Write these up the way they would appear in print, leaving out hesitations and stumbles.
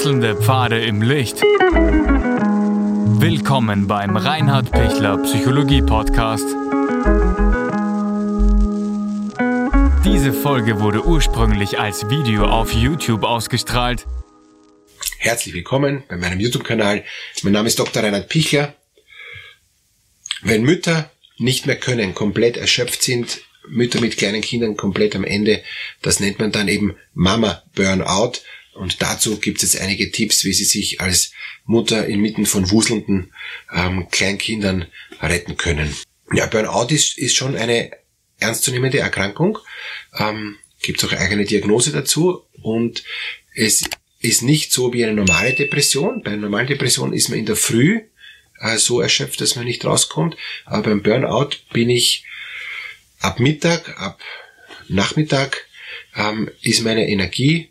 Wechselnde Pfade im Licht. Willkommen beim Reinhard Pichler Psychologie Podcast. Diese Folge wurde ursprünglich als Video auf YouTube ausgestrahlt. Herzlich willkommen bei meinem YouTube-Kanal. Mein Name ist Dr. Reinhard Pichler. Wenn Mütter nicht mehr können, komplett erschöpft sind, Mütter mit kleinen Kindern komplett am Ende, das nennt man dann eben Mama-Burnout. Und dazu gibt es einige Tipps, wie Sie sich als Mutter inmitten von wuselnden Kleinkindern retten können. Ja, Burnout ist schon eine ernstzunehmende Erkrankung. Gibt es auch eine eigene Diagnose dazu. Und es ist nicht so wie eine normale Depression. Bei einer normalen Depression ist man in der Früh so erschöpft, dass man nicht rauskommt. Aber beim Burnout bin ich ab Mittag, ab Nachmittag ist meine Energie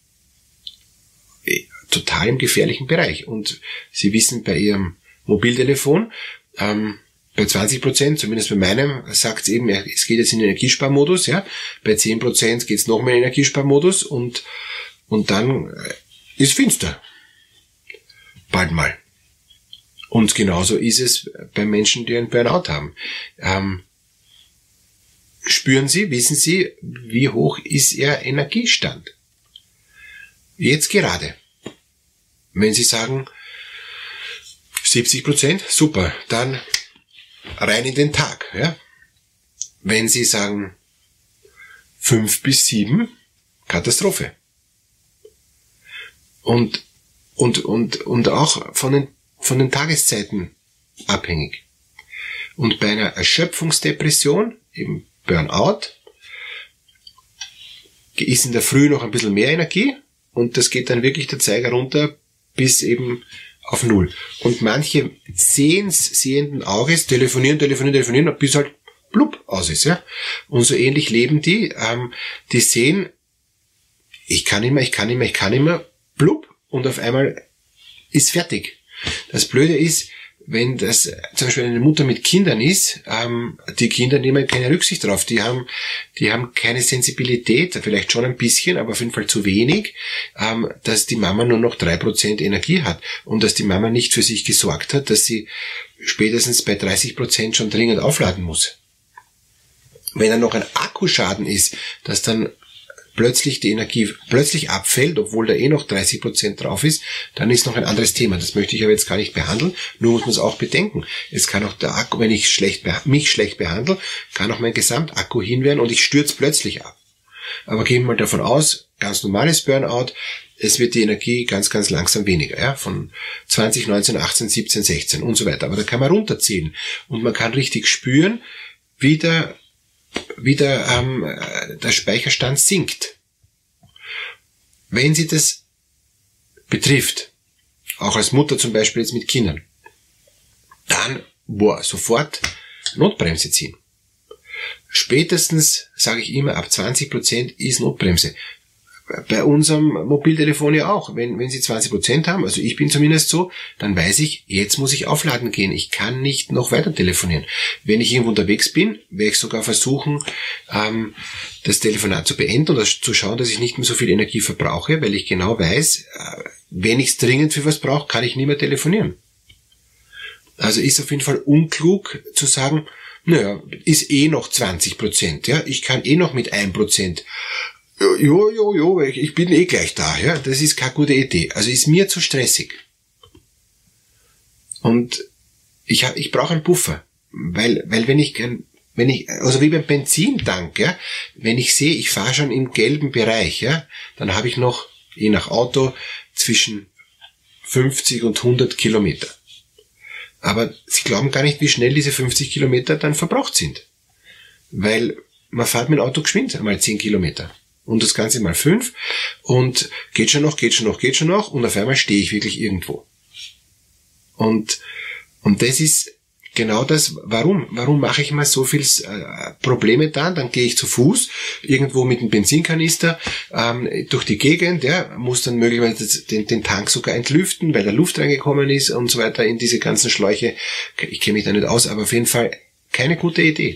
total im gefährlichen Bereich. Und Sie wissen, bei Ihrem Mobiltelefon, bei 20%, zumindest bei meinem, sagt es eben, es geht jetzt in den Energiesparmodus, ja. Bei 10% geht es noch mehr in den Energiesparmodus und dann ist finster. Bald mal. Und genauso ist es bei Menschen, die einen Burnout haben. Spüren Sie, wissen Sie, wie hoch ist Ihr Energiestand? Jetzt gerade. Wenn Sie sagen 70%, super, dann rein in den Tag. Ja? Wenn Sie sagen 5 bis 7, Katastrophe. Und auch von den Tageszeiten abhängig. Und bei einer Erschöpfungsdepression, eben Burnout, ist in der Früh noch ein bisschen mehr Energie und das geht dann wirklich der Zeiger runter bis eben auf 0. Und manche sehenden Auges telefonieren, bis halt blub aus ist. Ja? Und so ähnlich leben die. Die sehen, ich kann nicht mehr, blub, und auf einmal ist fertig. Das Blöde ist, wenn das zum Beispiel eine Mutter mit Kindern ist, die Kinder nehmen keine Rücksicht drauf. Die haben keine Sensibilität, vielleicht schon ein bisschen, aber auf jeden Fall zu wenig, dass die Mama nur noch 3% Energie hat und dass die Mama nicht für sich gesorgt hat, dass sie spätestens bei 30% schon dringend aufladen muss. Wenn dann noch ein Akkuschaden ist, dass dann plötzlich die Energie abfällt, obwohl da noch 30% drauf ist, dann ist noch ein anderes Thema. Das möchte ich aber jetzt gar nicht behandeln, nur muss man es auch bedenken. Es kann auch der Akku, wenn ich mich schlecht behandle, kann auch mein Gesamtakku hinwerfen und ich stürze plötzlich ab. Aber gehen wir mal davon aus, ganz normales Burnout, es wird die Energie ganz, ganz langsam weniger, ja, von 20, 19, 18, 17, 16 und so weiter. Aber da kann man runterziehen und man kann richtig spüren, wie der Speicherstand sinkt. Wenn Sie das betrifft, auch als Mutter zum Beispiel jetzt mit Kindern, dann sofort Notbremse ziehen. Spätestens, sage ich immer, ab 20% ist Notbremse. Bei unserem Mobiltelefon ja auch. Wenn Sie 20% haben, also ich bin zumindest so, dann weiß ich, jetzt muss ich aufladen gehen. Ich kann nicht noch weiter telefonieren. Wenn ich irgendwo unterwegs bin, werde ich sogar versuchen, das Telefonat zu beenden oder zu schauen, dass ich nicht mehr so viel Energie verbrauche, weil ich genau weiß, wenn ich es dringend für was brauche, kann ich nie mehr telefonieren. Also ist auf jeden Fall unklug zu sagen, naja, ist noch 20%, ja, ich kann noch mit 1%. Jo, ich bin gleich da, ja, das ist keine gute Idee. Also ist mir zu stressig. Und ich brauche einen Puffer, weil wenn ich, also wie beim Benzintank, ja, wenn ich sehe, ich fahre schon im gelben Bereich, ja, dann habe ich noch, je nach Auto, zwischen 50 und 100 Kilometer. Aber Sie glauben gar nicht, wie schnell diese 50 Kilometer dann verbraucht sind. Weil man fährt mit dem Auto geschwind einmal 10 Kilometer. Und das Ganze mal 5 und geht schon noch und auf einmal stehe ich wirklich irgendwo. Und das ist genau das, warum mache ich mal so viel Probleme dann gehe ich zu Fuß irgendwo mit einem Benzinkanister durch die Gegend, ja, muss dann möglicherweise den Tank sogar entlüften, weil da Luft reingekommen ist und so weiter in diese ganzen Schläuche. Ich kenne mich da nicht aus, aber auf jeden Fall keine gute Idee.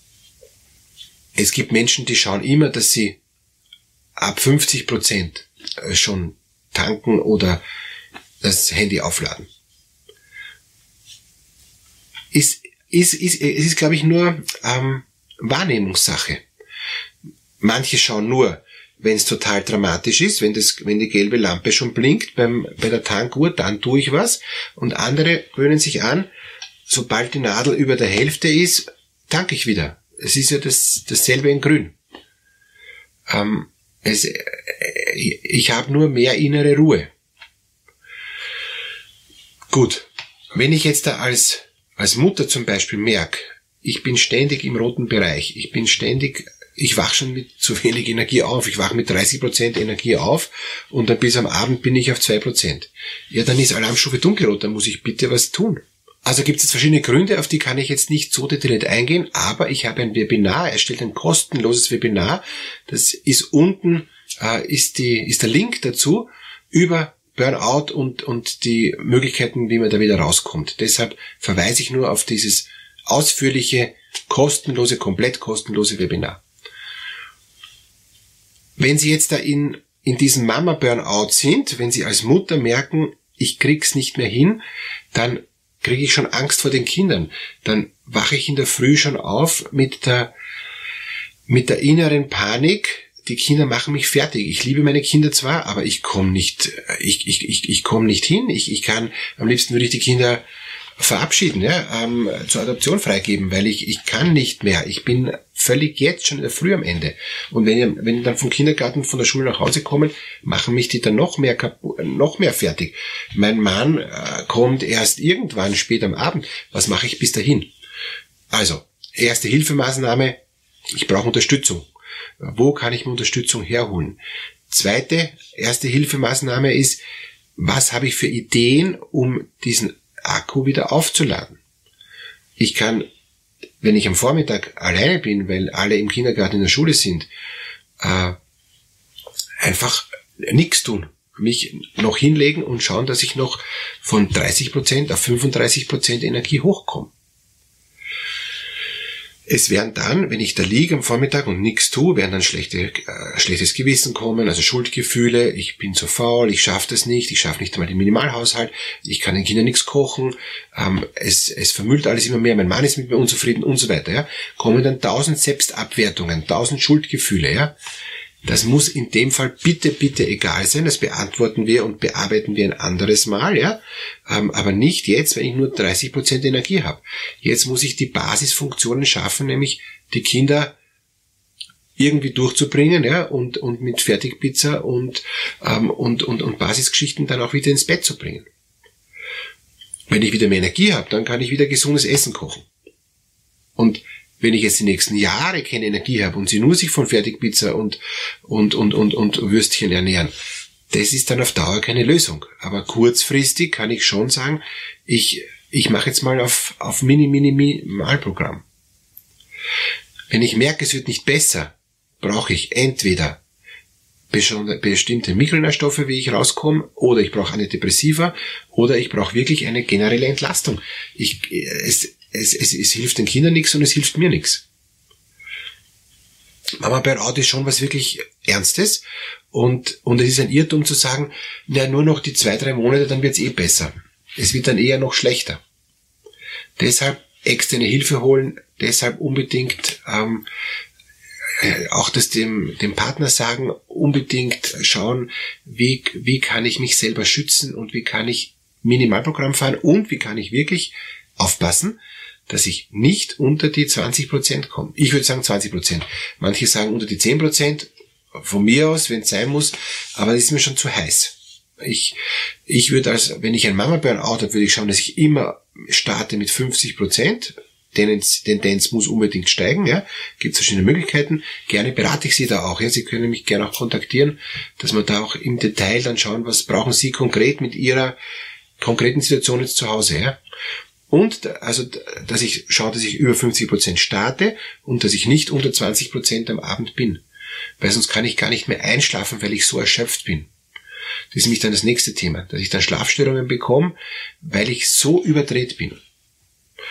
Es gibt Menschen, die schauen immer, dass sie ab 50% schon tanken oder das Handy aufladen. Es ist, glaube ich, nur Wahrnehmungssache. Manche schauen nur, wenn es total dramatisch ist, wenn die gelbe Lampe schon blinkt bei der Tankuhr, dann tue ich was. Und andere gewöhnen sich an, sobald die Nadel über der Hälfte ist, tanke ich wieder. Es ist ja dasselbe in Grün. Ich habe nur mehr innere Ruhe. Gut, wenn ich jetzt da als Mutter zum Beispiel merke, ich bin ständig im roten Bereich, ich wache schon mit zu wenig Energie auf, ich wache mit 30% Energie auf und dann bis am Abend bin ich auf 2%. Ja, dann ist Alarmstufe dunkelrot, dann muss ich bitte was tun. Also gibt es jetzt verschiedene Gründe, auf die kann ich jetzt nicht so detailliert eingehen, aber ich habe ein Webinar erstellt, ein kostenloses Webinar, das ist unten, ist der Link dazu über Burnout und die Möglichkeiten, wie man da wieder rauskommt. Deshalb verweise ich nur auf dieses ausführliche, komplett kostenlose Webinar. Wenn Sie jetzt da in diesem Mama-Burnout sind, wenn Sie als Mutter merken, ich krieg's nicht mehr hin, dann kriege ich schon Angst vor den Kindern. Dann wache ich in der Früh schon auf mit der inneren Panik. Die Kinder machen mich fertig. Ich liebe meine Kinder zwar, aber ich komme nicht hin. Ich kann, am liebsten würde ich die Kinder verabschieden, ja, zur Adoption freigeben, weil ich kann nicht mehr. Ich bin völlig jetzt schon in der Früh am Ende. Und wenn die dann vom Kindergarten, von der Schule nach Hause kommen, machen mich die dann noch mehr fertig. Mein Mann kommt erst irgendwann spät am Abend. Was mache ich bis dahin? Also, erste Hilfemaßnahme, ich brauche Unterstützung. Wo kann ich mir Unterstützung herholen? Zweite, erste Hilfemaßnahme ist, was habe ich für Ideen, um diesen Akku wieder aufzuladen? Ich kann, wenn ich am Vormittag alleine bin, weil alle im Kindergarten in der Schule sind, einfach nichts tun. Mich noch hinlegen und schauen, dass ich noch von 30% auf 35% Energie hochkomme. Es werden dann, wenn ich da liege am Vormittag und nichts tue, werden dann schlechtes Gewissen kommen, also Schuldgefühle, ich bin zu faul, ich schaffe das nicht, ich schaffe nicht einmal den Minimalhaushalt, ich kann den Kindern nichts kochen, es vermüllt alles immer mehr, mein Mann ist mit mir unzufrieden und so weiter. Ja, kommen dann 1000 Selbstabwertungen, 1000 Schuldgefühle. Ja, das muss in dem Fall bitte egal sein, das beantworten wir und bearbeiten wir ein anderes Mal, ja, aber nicht jetzt, wenn ich nur 30% Energie habe. Jetzt muss ich die Basisfunktionen schaffen, nämlich die Kinder irgendwie durchzubringen, ja, und mit Fertigpizza und Basisgeschichten dann auch wieder ins Bett zu bringen. Wenn ich wieder mehr Energie habe, dann kann ich wieder gesundes Essen kochen. Und wenn ich jetzt die nächsten Jahre keine Energie habe und sie nur sich von Fertigpizza und Würstchen ernähren, das ist dann auf Dauer keine Lösung. Aber kurzfristig kann ich schon sagen, ich mache jetzt mal auf Minimalprogramm. Wenn ich merke, es wird nicht besser, brauche ich entweder bestimmte Mikronährstoffe, wie ich rauskomme, oder ich brauche Antidepressiva, oder ich brauche wirklich eine generelle Entlastung. Es hilft den Kindern nichts und es hilft mir nichts. Mama Burnout ist schon was wirklich Ernstes und es ist ein Irrtum zu sagen, na, nur noch die 2-3 Monate, dann wird's besser. Es wird dann eher noch schlechter. Deshalb externe Hilfe holen, deshalb unbedingt auch das dem Partner sagen, unbedingt schauen, wie kann ich mich selber schützen und wie kann ich Minimalprogramm fahren und wie kann ich wirklich aufpassen, dass ich nicht unter die 20% komme. Ich würde sagen 20%. Manche sagen unter die 10%, von mir aus, wenn es sein muss, aber das ist mir schon zu heiß. Ich würde wenn ich ein Mama-Burnout habe, würde ich schauen, dass ich immer starte mit 50%. Tendenz muss unbedingt steigen, ja. Gibt verschiedene Möglichkeiten. Gerne berate ich Sie da auch, ja. Sie können mich gerne auch kontaktieren, dass wir da auch im Detail dann schauen, was brauchen Sie konkret mit Ihrer konkreten Situation jetzt zu Hause, ja. Und also, dass ich schaue, dass ich über 50% starte und dass ich nicht unter 20% am Abend bin. Weil sonst kann ich gar nicht mehr einschlafen, weil ich so erschöpft bin. Das ist nämlich dann das nächste Thema, dass ich dann Schlafstörungen bekomme, weil ich so überdreht bin.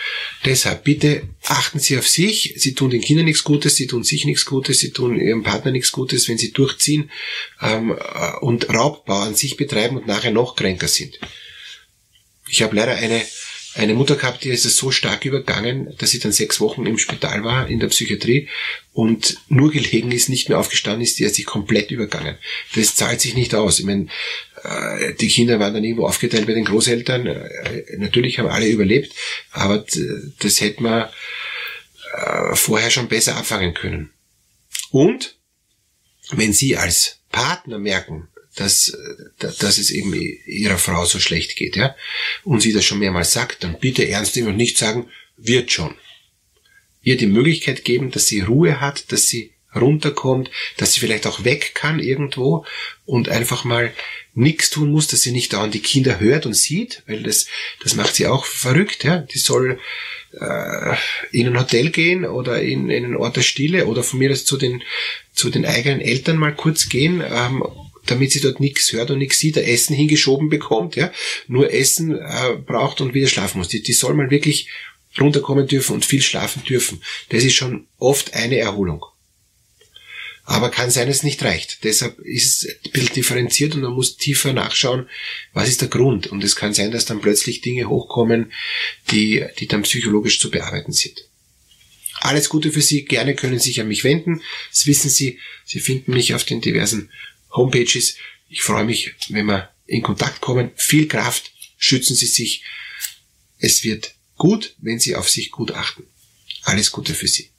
Deshalb bitte achten Sie auf sich. Sie tun den Kindern nichts Gutes, Sie tun sich nichts Gutes, Sie tun Ihrem Partner nichts Gutes, wenn Sie durchziehen und Raubbau an sich betreiben und nachher noch kränker sind. Ich habe leider eine Mutter gehabt, die ist es so stark übergangen, dass sie dann 6 Wochen im Spital war, in der Psychiatrie, und nur gelegen ist, nicht mehr aufgestanden ist, die hat sich komplett übergangen. Das zahlt sich nicht aus. Ich meine, die Kinder waren dann irgendwo aufgeteilt bei den Großeltern. Natürlich haben alle überlebt, aber das hätte man vorher schon besser abfangen können. Und wenn Sie als Partner merken, dass es eben Ihrer Frau so schlecht geht, ja, und sie das schon mehrmals sagt, dann bitte ernst nehmen und nicht sagen, wird schon. Ihr die Möglichkeit geben, dass sie Ruhe hat, dass sie runterkommt, dass sie vielleicht auch weg kann irgendwo und einfach mal nichts tun muss, dass sie nicht dauernd die Kinder hört und sieht, weil das macht sie auch verrückt, ja. Die soll in ein Hotel gehen oder in einen Ort der Stille oder von mir aus zu den eigenen Eltern mal kurz gehen, damit sie dort nichts hört und nichts sieht, Essen hingeschoben bekommt, ja, nur Essen braucht und wieder schlafen muss. Die soll mal wirklich runterkommen dürfen und viel schlafen dürfen. Das ist schon oft eine Erholung. Aber kann sein, dass es nicht reicht. Deshalb ist es ein bisschen differenziert und man muss tiefer nachschauen, was ist der Grund. Und es kann sein, dass dann plötzlich Dinge hochkommen, die dann psychologisch zu bearbeiten sind. Alles Gute für Sie. Gerne können Sie sich an mich wenden. Das wissen Sie. Sie finden mich auf den diversen Homepages. Ich freue mich, wenn wir in Kontakt kommen. Viel Kraft. Schützen Sie sich. Es wird gut, wenn Sie auf sich gut achten. Alles Gute für Sie.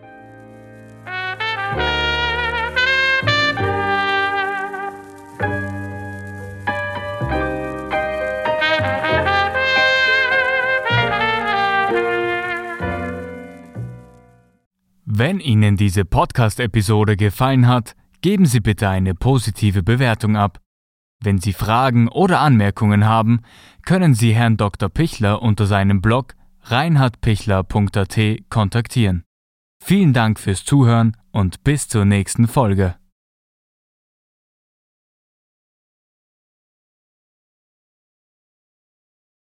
Wenn Ihnen diese Podcast-Episode gefallen hat, geben Sie bitte eine positive Bewertung ab. Wenn Sie Fragen oder Anmerkungen haben, können Sie Herrn Dr. Pichler unter seinem Blog reinhardpichler.at kontaktieren. Vielen Dank fürs Zuhören und bis zur nächsten Folge.